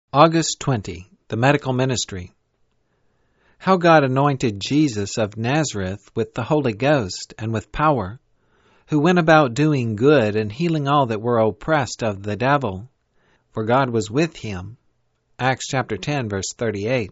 August 20. The Medical Ministry. How God anointed Jesus of Nazareth with the Holy Ghost and with power, who went about doing good and healing all that were oppressed of the devil, for God was with him. Acts chapter 10, verse 38.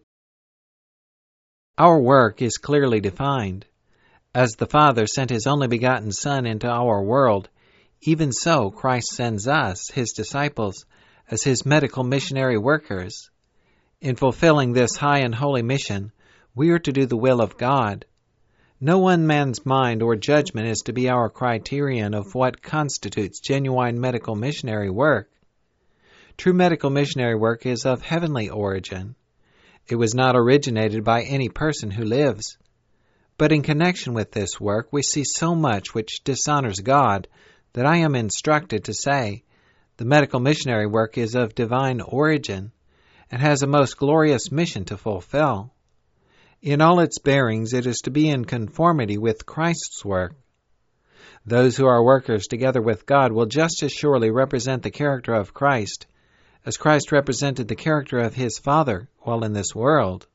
Our work is clearly defined. As the Father sent His only begotten Son into our world, even so Christ sends us, His disciples, as His medical missionary workers. In fulfilling this high and holy mission, we are to do the will of God. No one man's mind or judgment is to be our criterion of what constitutes genuine medical missionary work. True medical missionary work is of heavenly origin. It was not originated by any person who lives. But in connection with this work, we see so much which dishonors God that I am instructed to say, the medical missionary work is of divine origin and has a most glorious mission to fulfill. In all its bearings, it is to be in conformity with Christ's work. Those who are workers together with God will just as surely represent the character of Christ as Christ represented the character of His Father while in this world.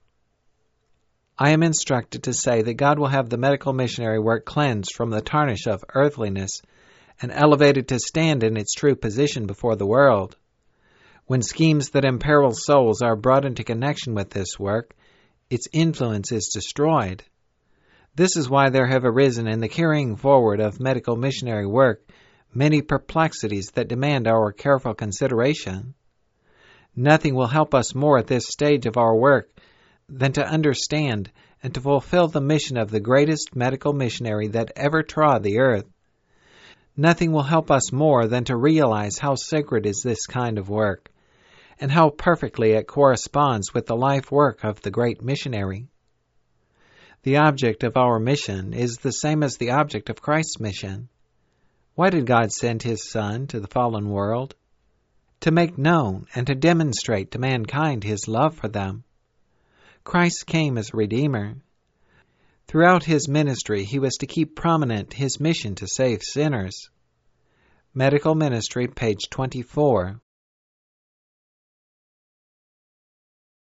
I am instructed to say that God will have the medical missionary work cleansed from the tarnish of earthliness and elevated to stand in its true position before the world. When schemes that imperil souls are brought into connection with this work, its influence is destroyed. This is why there have arisen in the carrying forward of medical missionary work many perplexities that demand our careful consideration. Nothing will help us more at this stage of our work than to understand and to fulfill the mission of the greatest medical missionary that ever trod the earth. Nothing will help us more than to realize how sacred is this kind of work, and how perfectly it corresponds with the life work of the great missionary. The object of our mission is the same as the object of Christ's mission. Why did God send His Son to the fallen world? To make known and to demonstrate to mankind His love for them. Christ came as a Redeemer. Throughout His ministry, He was to keep prominent His mission to save sinners. Medical Ministry, page 24.